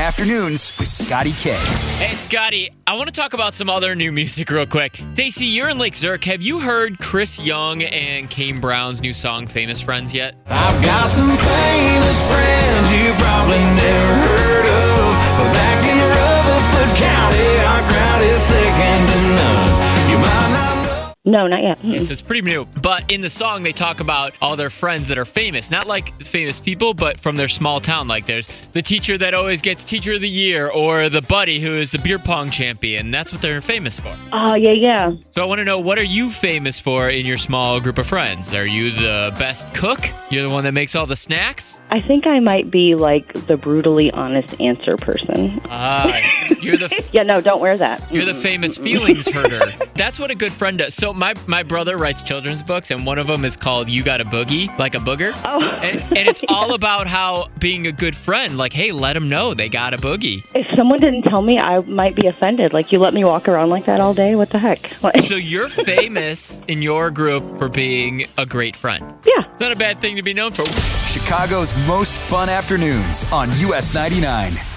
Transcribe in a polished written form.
Afternoons with Scotty K. Hey, Scotty, I want to talk about some other new music real quick. Stacey, you're in Lake Zurich. Have you heard Chris Young and Kane Brown's new song, Famous Friends, yet? I've got some famous friends you probably never heard of, but back in Rutherford County, our crowd is second to none. You might not know. No, not yet. So it's pretty new. But in the song, they talk about all their friends that are famous. Not like famous people, but from their small town. Like there's the teacher that always gets Teacher of the Year, or the buddy who is the beer pong champion. That's what they're famous for. Oh, yeah. So I want to know, what are you famous for in your small group of friends? Are you the best cook? You're the one that makes all the snacks? I think I might be like the brutally honest answer person. You're the... Yeah, no, don't wear that. You're the famous feelings herder. That's what a good friend does. So my brother writes children's books, and one of them is called You Got a Boogie, like a booger. Oh. And it's all about how being a good friend, like, hey, let them know they got a boogie. If someone didn't tell me, I might be offended. Like, you let me walk around like that all day? What the heck? So you're famous in your group for being a great friend. Yeah. It's not a bad thing to be known for. Chicago's most fun afternoons on US 99.